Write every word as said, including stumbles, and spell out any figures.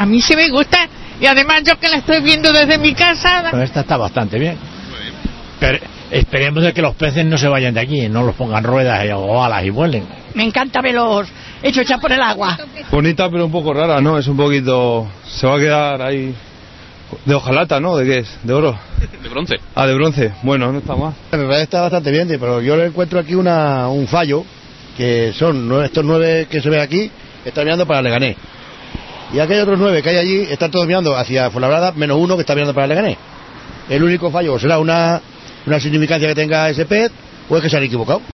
a mí sí me gusta, y además yo que la estoy viendo desde mi casa. Pero esta está bastante bien. Pero esperemos de que los peces no se vayan de aquí, no los pongan ruedas o alas y vuelen. Me encanta verlos hechos echar por el agua. Bonita pero un poco rara, ¿no? Es un poquito... se va a quedar ahí... de hojalata, ¿no? ¿De qué es? ¿De oro? De bronce. Ah, de bronce. Bueno, no está mal. Me parece que está bastante bien, pero yo le encuentro aquí una, un fallo, que son nueve, estos nueve que se ven aquí, están mirando para Leganés. Y aquellos otros nueve que hay allí están todos mirando hacia Fuenlabrada, menos uno que está mirando para Leganés. El único fallo será una, una significancia que tenga ese pez, o es que se han equivocado.